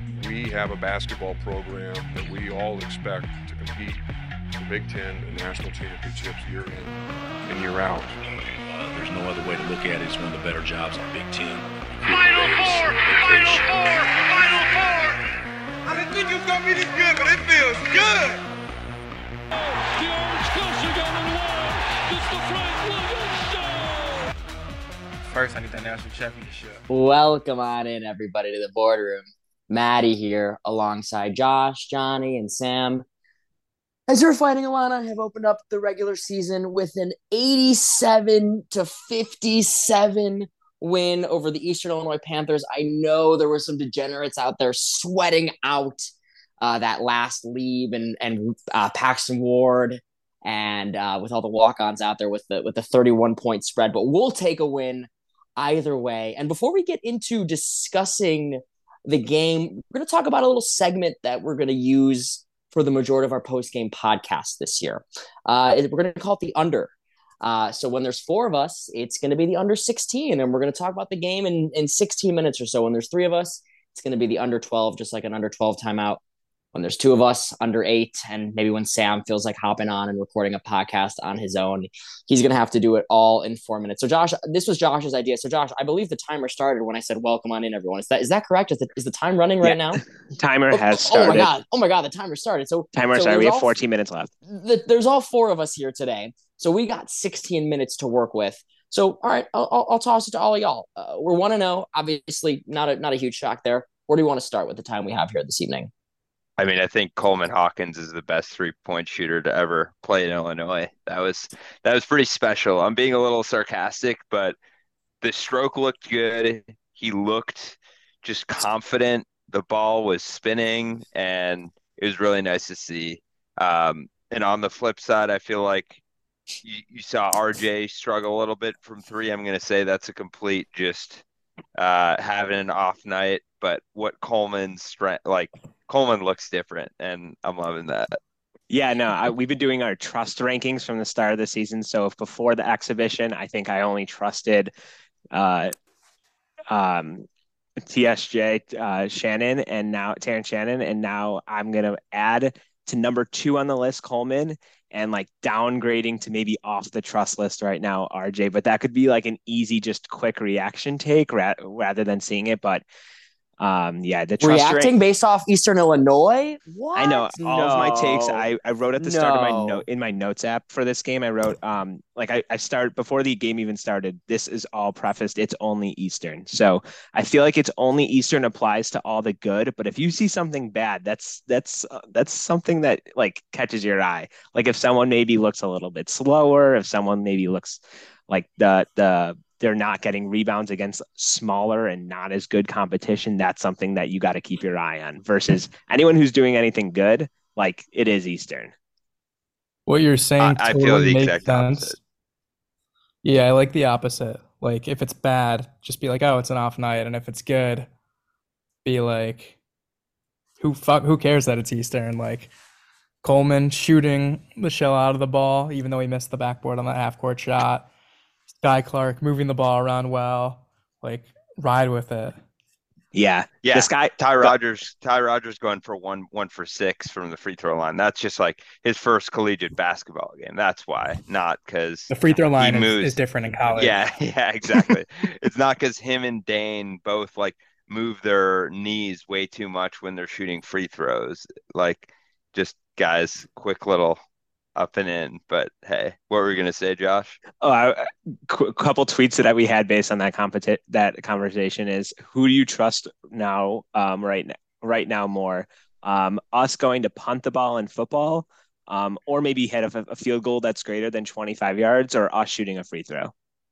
We have a basketball program that we all expect to compete for Big Ten and national championships year in and year out. There's no other way to look at it. It's one of the better jobs on Big Ten. Final four! Final four! Final four! I didn't think it was going to be this good, but it feels good. The Orange Coast on the wall. It's the Frank Williams Show. First, I need that national championship. Welcome on in, everybody, to the boardroom. Maddie here, alongside Josh, Johnny, and Sam. As you're Fighting Illini have opened up the regular season with an 87-57 win over the Eastern Illinois Panthers. I know there were some degenerates out there sweating out that last leave and Paxton Ward and with all the walk-ons out there with the 31-point spread. But we'll take a win either way. And before we get into discussing the game, we're going to talk about a little segment that we're going to use for the majority of our post-game podcast this year. We're going to call it the under. So when there's four of us, it's going to be the under 16, and we're going to talk about the game in 16 minutes or so. When there's three of us, it's going to be the under 12, just like an under 12 timeout. When there's two of us, under 8, and maybe when Sam feels like hopping on and recording a podcast on his own, he's going to have to do it all in 4 minutes. So Josh, this was Josh's idea. So Josh, I believe the timer started when I said, welcome on in, everyone. Is that correct? Is the time running right now? Timer has started. Oh my God, the timer started. Timer started. We have 14 minutes left. There's all four of us here today. So we got 16 minutes to work with. So, all right, I'll toss it to all of y'all. We're 1-0, obviously not a huge shock there. Where do you want to start with the time we have here this evening? I mean, I think Coleman Hawkins is the best three-point shooter to ever play in Illinois. That was pretty special. I'm being a little sarcastic, but the stroke looked good. He looked just confident. The ball was spinning, and it was really nice to see. And on the flip side, I feel like you saw RJ struggle a little bit from three. I'm going to say that's a complete just having an off night. But what Coleman looks different, and I'm loving that. Yeah, no, we've been doing our trust rankings from the start of the season. So if before the exhibition, I think I only trusted TSJ Shannon and now Terrence Shannon, and now I'm gonna add to number 2 on the list Coleman, and like downgrading to maybe off the trust list right now RJ. But that could be like an easy, just quick reaction take rather than seeing it. But the trust reacting based off Eastern Illinois. What? I know all of my takes. I wrote at the start of my notes app for this game. I wrote I start before the game even started. This is all prefaced. It's only Eastern, so I feel like it's only Eastern applies to all the good. But if you see something bad, that's something that like catches your eye. Like if someone maybe looks a little bit slower, if someone maybe looks like they're not getting rebounds against smaller and not as good competition, that's something that you got to keep your eye on versus anyone who's doing anything good, like it is Eastern. What you're saying I totally feel the makes exact sense. opposite. Yeah, I like the opposite. Like if it's bad, just be like, oh, it's an off night. And if it's good, be like, who cares that it's Eastern? Like Coleman shooting the shell out of the ball, even though he missed the backboard on that half-court shot. Guy Clark moving the ball around well, like ride with it. Yeah. This guy Ty Rogers going for one for 6 from the free throw line. That's just like his first collegiate basketball game. That's why, not because the free throw line is different in college. Yeah, exactly. It's not because him and Dane both like move their knees way too much when they're shooting free throws. Like just guys, quick little up and in. But hey, what were we gonna say, Josh? A couple tweets that we had based on that conversation is, who do you trust now? Right now more, us going to punt the ball in football, or maybe hit a field goal that's greater than 25 yards, or us shooting a free throw.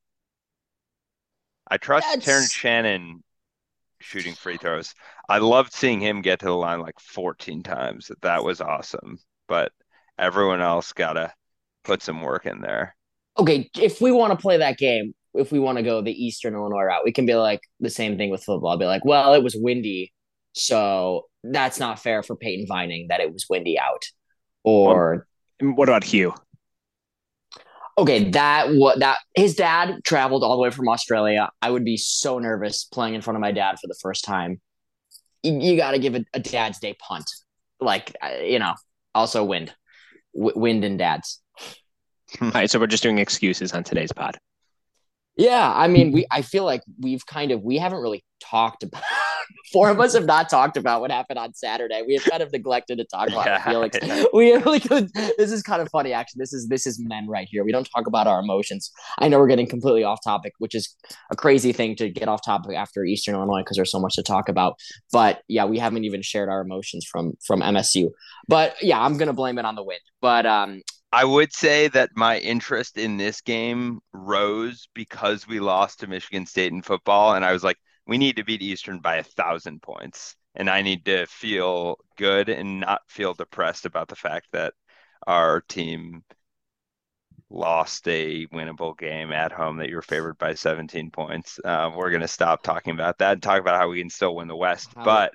I trust Terrence Shannon shooting free throws. I loved seeing him get to the line like 14 times. That was awesome. But everyone else got to put some work in there. Okay, if we want to play that game, if we want to go the Eastern Illinois route, we can be like the same thing with football. I'll be like, well, it was windy, so that's not fair for Peyton Vining that it was windy out. Or what about Hugh? Okay, that his dad traveled all the way from Australia. I would be so nervous playing in front of my dad for the first time. you got to give a Dad's Day punt. Like, also wind and dads. All right, so we're just doing excuses on today's pod. Yeah, I mean, I feel like we haven't really talked about. Four of us have not talked about what happened on Saturday. We have kind of neglected to talk about Felix. Yeah. We really could. This is kind of funny, actually. This is men right here. We don't talk about our emotions. I know we're getting completely off topic, which is a crazy thing to get off topic after Eastern Illinois because there's so much to talk about. But yeah, we haven't even shared our emotions from MSU. But yeah, I'm gonna blame it on the wind. But I would say that my interest in this game rose because we lost to Michigan State in football, and I was like, we need to beat Eastern by 1,000 points, and I need to feel good and not feel depressed about the fact that our team lost a winnable game at home that you were favored by 17 points. We're going to stop talking about that and talk about how we can still win the West, but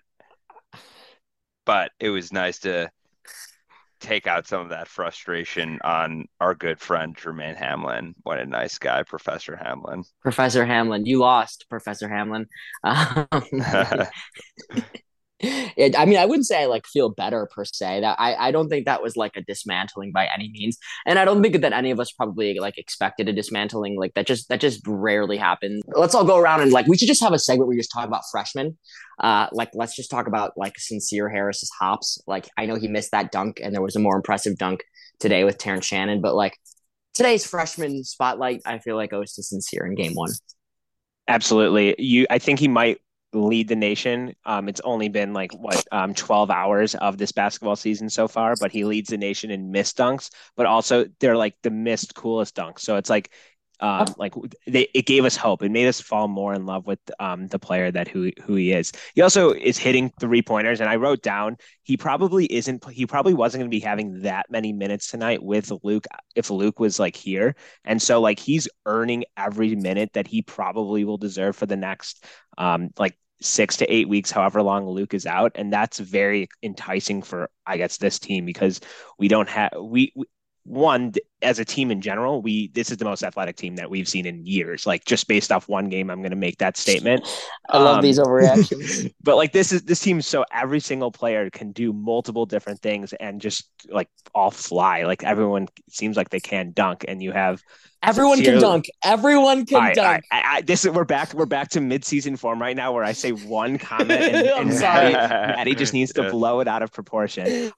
it was nice to take out some of that frustration on our good friend Jermaine Hamlin. What a nice guy, Professor Hamlin. Professor Hamlin, you lost, Professor Hamlin. I mean, I wouldn't say I feel better per se. That I don't think that was a dismantling by any means, and I don't think that any of us probably expected a dismantling. That just rarely happens. Let's all go around and we should just have a segment where we just talk about freshmen. Let's just talk about Sincere Harris's hops. I know he missed that dunk, and there was a more impressive dunk today with Terrence Shannon, but today's freshman spotlight, I feel goes to Sincere in game one. Absolutely, I think he might lead the nation. It's only been 12 hours of this basketball season so far, but he leads the nation in missed dunks, but also they're the missed coolest dunks. So it's it gave us hope. It made us fall more in love with the player that who he is. He also is hitting 3-pointers, and I wrote down he probably wasn't going to be having that many minutes tonight with Luke if Luke was here. And so he's earning every minute that he probably will deserve for the next 6 to 8 weeks, however long Luke is out. And that's very enticing for, I guess, this team because we don't have one, as a team in general, this is the most athletic team that we've seen in years. Just based off one game, I'm going to make that statement. I love these overreactions. But this team, so every single player can do multiple different things and just all fly. Everyone seems like they can dunk, and you have everyone can dunk. Everyone can dunk. We're back to mid-season form right now, where I say one comment and Maddie just needs to blow it out of proportion.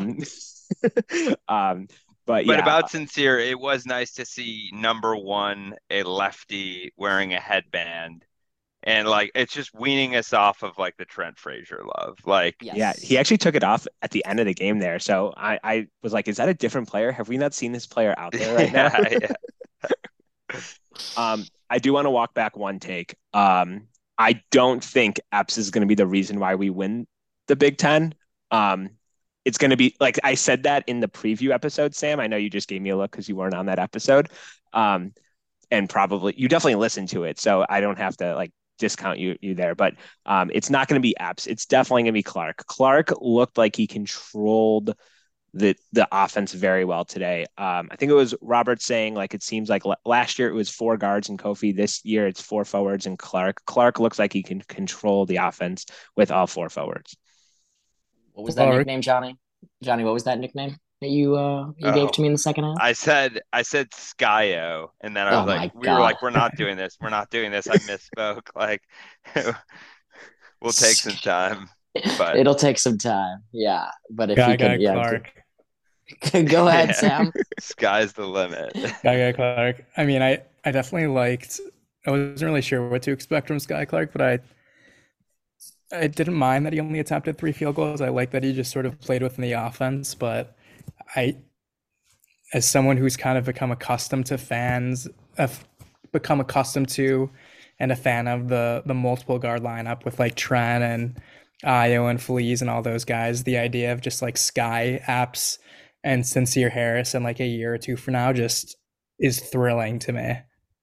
But about Sincere, it was nice to see number one, a lefty wearing a headband, and it's just weaning us off of the Trent Frazier love. Yes. Yeah, he actually took it off at the end of the game there. So I was like, is that a different player? Have we not seen this player out there right now? I do want to walk back one take. I don't think Epps is going to be the reason why we win the Big Ten. It's going to be I said that in the preview episode, Sam. I know you just gave me a look because you weren't on that episode. And probably you definitely listened to it. So I don't have to discount you there, but it's not going to be Epps. It's definitely going to be Clark. Clark looked like he controlled the offense very well today. I think it was Robert saying it seems like last year it was 4 guards and Kofi. This year it's 4 forwards and Clark. Clark looks like he can control the offense with all 4 forwards. What was that nickname, Johnny? Johnny, what was that nickname that you gave to me in the second half? I said Skyo, and then I was we're not doing this. We're not doing this. I misspoke. We'll take some time. But it'll take some time. Yeah. But if you can, Clark. Go ahead, Sam. Sky's the limit. Guy Clark. I mean, I definitely liked. I wasn't really sure what to expect from Sky Clark, but I didn't mind that he only attempted 3 field goals. I like that he just sort of played within the offense, but as someone who's kind of become accustomed to and a fan of the multiple guard lineup with Trent and Ayo and Feliz and all those guys, the idea of just Sky, Epps, and Sincere Harris in a year or two from now just is thrilling to me.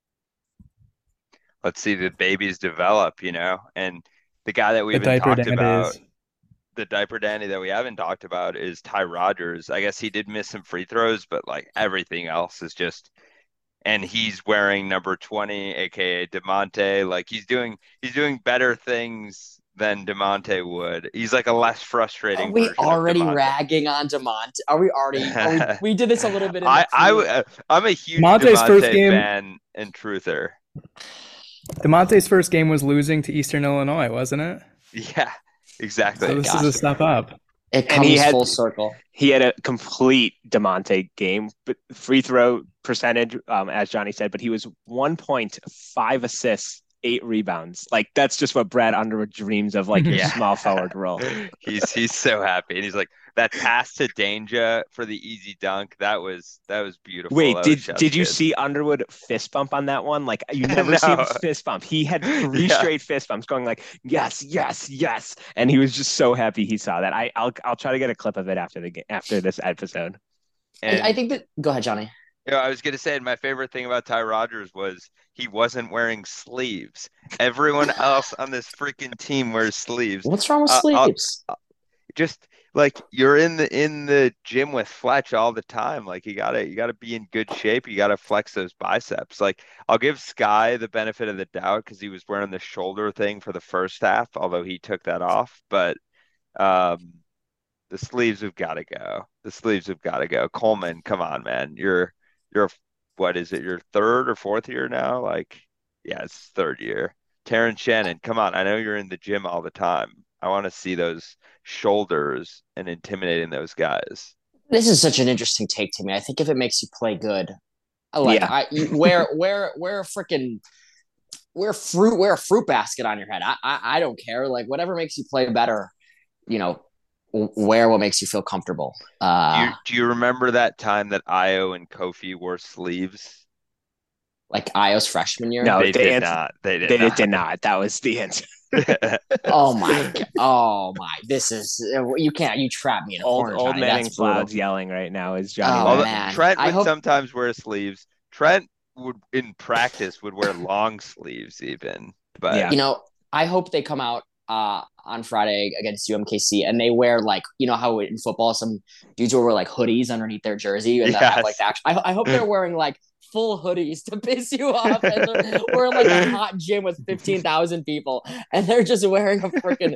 Let's see the babies develop, and the guy that we haven't talked about, the diaper dandy that we haven't talked about is Ty Rodgers. I guess he did miss some free throws, but everything else is just, and he's wearing number 20, aka DeMonte. He's doing better things than DeMonte would. He's like a less Are frustrating we version already of DeMonte. ragging on DeMonte? We did this a little bit in I'm a huge DeMonte's first DeMonte game- fan and truther. DeMonte's first game was losing to Eastern Illinois, wasn't it? Yeah, exactly. So this is a step up. It And he comes had- full circle. He had a complete DeMonte game, but free throw percentage, as Johnny said, but he was 1 point, 5 assists, 8 rebounds. Like that's just what Brad Underwood dreams of, like your Yeah. small forward role. He's so happy, and he's like that pass to Danger for the easy dunk. That was beautiful. Wait, That was did you chef's see Underwood fist bump on that one? Like you never No. see him fist bump. He had 3 Yeah. straight fist bumps going like yes, yes, yes, and he was just so happy he saw that. I'll try to get a clip of it after this episode. good. And I think that. Go ahead, Johnny. I was gonna say my favorite thing about Ty Rodgers was he wasn't wearing sleeves. Everyone else on this freaking team wears sleeves. What's wrong with I'll- sleeves? Just like you're in the gym with Fletch all the time. Like you gotta be in good shape. You gotta flex those biceps. Like I'll give Sky the benefit of the doubt because he was wearing the shoulder thing for the first half, although he took that off. But the sleeves have got to go. The sleeves have got to go. Coleman, come on, man. You're what is it? Your third or fourth year now? Like, yeah, it's third year. Terrence Shannon, come on. I know you're in the gym all the time. I want to see those shoulders and intimidating those guys. This is such an interesting take to me. I think if it makes you play good, Yeah. wear a freaking wear a fruit basket on your head. I don't care. Like whatever makes you play better, wear what makes you feel comfortable. Do you remember that time that Io and Kofi wore sleeves? Like Io's freshman year. No, They the did answer- not. They They did did not. not. That was the answer. Oh my. Oh my. This is you can't. You trap me in a corner. Old Johnny. Manning That's brutal. Cloud's yelling right now is Johnny. Oh, Lane. Although man. Trent I would hope- sometimes wear sleeves. Trent would, in practice, would wear long sleeves even. But Yeah. I hope they come out on Friday against UMKC and they wear like how in football some dudes will wear like hoodies underneath their jersey and they have like the Yes. actual. I hope they're wearing like full hoodies to piss you off and they're wearing like a hot gym with 15,000 people and they're just wearing a freaking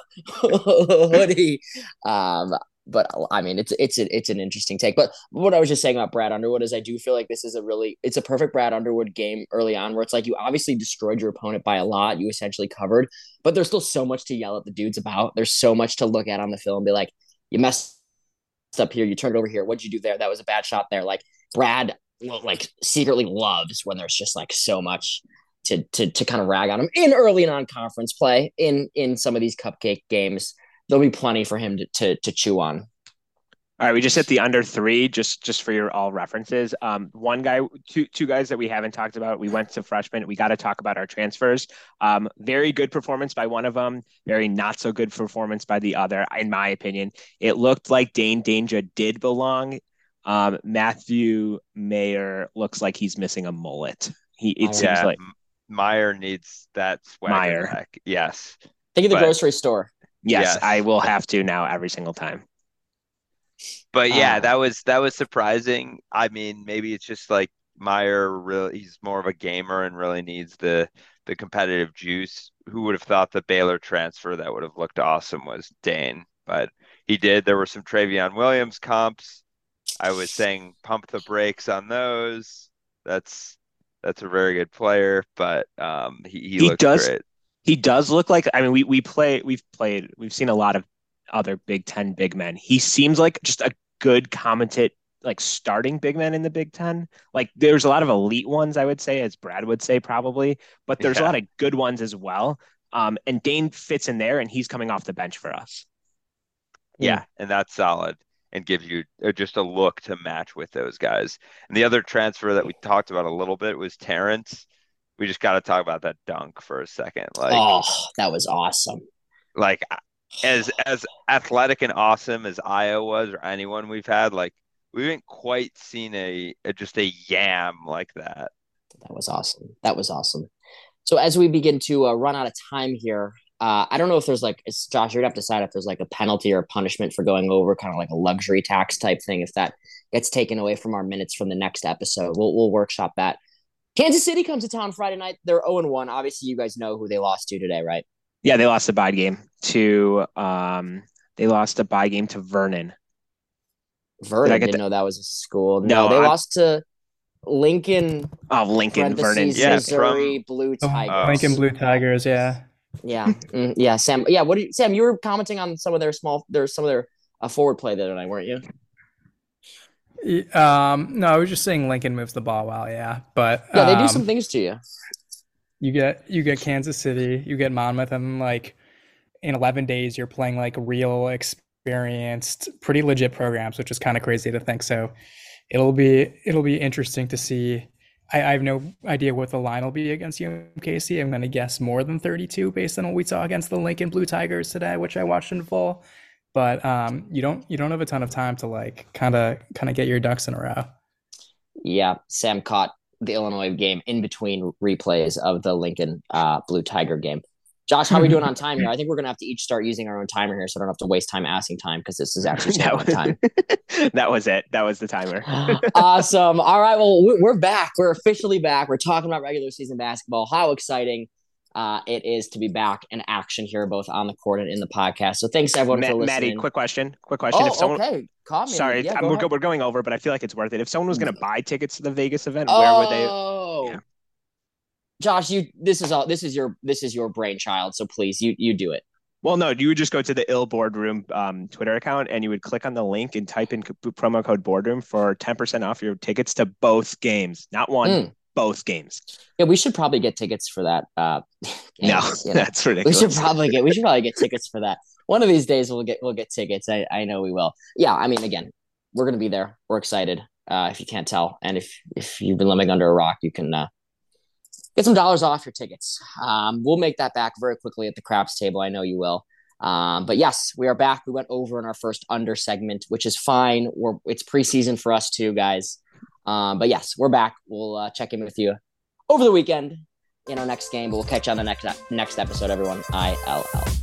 hoodie. But I mean, it's an interesting take. But what I was just saying about Brad Underwood is I do feel like this is it's a perfect Brad Underwood game early on where it's like you obviously destroyed your opponent by a lot. You essentially covered, but there's still so much to yell at the dudes about. There's so much to look at on the film and be like, you messed up here, you turned it over here. What'd you do there? That was a bad shot there. Like Brad like secretly loves when there's just like so much to kind of rag on him in early non-conference play in some of these cupcake games. There'll be plenty for him to chew on. All right, we just hit the under 3 just for your all references. One guy, two guys that we haven't talked about. We went to freshmen. We got to talk about our transfers. Very good performance by one of them. Very not so good performance by the other, in my opinion. It looked like Dane Danger did belong. Matthew Mayer looks like he's missing a mullet. It seems like Meyer needs that swagger Meyer. back. Yes. Think of the But- grocery store. yes, Yes. I will have to now every single time. But yeah, Um, that was surprising. I mean, maybe it's just like Meyer really he's more of a gamer and really needs the competitive juice. Who would have thought the Baylor transfer that would have looked awesome was Dane, but he did. There were some Travion Williams comps. I was saying pump the brakes on those. That's a very good player, but he looks does- great. He does look like, I mean, we've seen a lot of other Big Ten big men. He seems like just a good commentate, like starting big men in the Big Ten. Like there's a lot of elite ones, I would say, as Brad would say probably, but there's a Yeah. lot of good ones as well. And Dane fits in there and he's coming off the bench for us. Yeah, and that's solid and gives you just a look to match with those guys. And the other transfer that we talked about a little bit was Terrence. We just got to talk about that dunk for a second. Like, Oh, that was awesome. like as athletic and awesome as Io was or anyone we've had, like we haven't quite seen a just a yam like that. That was awesome. That was awesome. So as we begin to run out of time here, I don't know if there's Josh, you're gonna have to decide if there's like a penalty or a punishment for going over, kind of like a luxury tax type thing. If that gets taken away from our minutes from the next episode, we'll workshop that. Kansas City comes to town Friday night. They're 0-1. Obviously, you guys know who they lost to today, right? Yeah, they lost a bye game to Vernon. Vernon, didn't know that was a school. No, they lost to Lincoln. Oh, Lincoln, Vernon. Yeah, Missouri Blue Tigers. Lincoln Blue Tigers, yeah. Yeah. Yeah, Sam. Yeah, Sam, you were commenting on some of their forward play the other night, weren't you? No, I was just saying Lincoln moves the ball well, yeah. But yeah, they do some things to you. You get Kansas City, you get Monmouth, and like in 11 days you're playing like real experienced, pretty legit programs, which is kind of crazy to think. So it'll be interesting to see. I have no idea what the line will be against UMKC. I'm going to guess more than 32 based on what we saw against the Lincoln Blue Tigers today, which I watched in full. But you don't have a ton of time to like kind of get your ducks in a row. Yeah, Sam caught the Illinois game in between replays of the Lincoln Blue Tiger game. Josh, how are we doing on time here? I think we're going to have to each start using our own timer here so I don't have to waste time asking time because this is actually time. That was it. That was the timer. Awesome. All right. Well, we're back. We're officially back. We're talking about regular season basketball. How exciting it is to be back in action here, both on the court and in the podcast. So thanks everyone for listening. Maddie, quick question. Oh, okay. Call me. Sorry, yeah, we're going over, but I feel like it's worth it. If someone was going to buy tickets to the Vegas event, where would they? Yeah. Josh, this is your brainchild, so please you do it. Well, no, you would just go to the Ill Boardroom Twitter account and you would click on the link and type in promo code Boardroom for 10% off your tickets to both games, not one, both games. Yeah, we should probably get tickets for that. No, that's ridiculous. We should probably get tickets for that. One of these days we'll get tickets. I know we will. Yeah, I mean, again, we're gonna be there. We're excited. If you can't tell, and if you've been living under a rock, you can get some dollars off your tickets. We'll make that back very quickly at the craps table. I know you will. But yes, we are back. We went over in our first under segment, which is fine. It's preseason for us too, guys. But yes, we're back. We'll check in with you over the weekend in our next game, but we'll catch you on the next episode, everyone. ILL.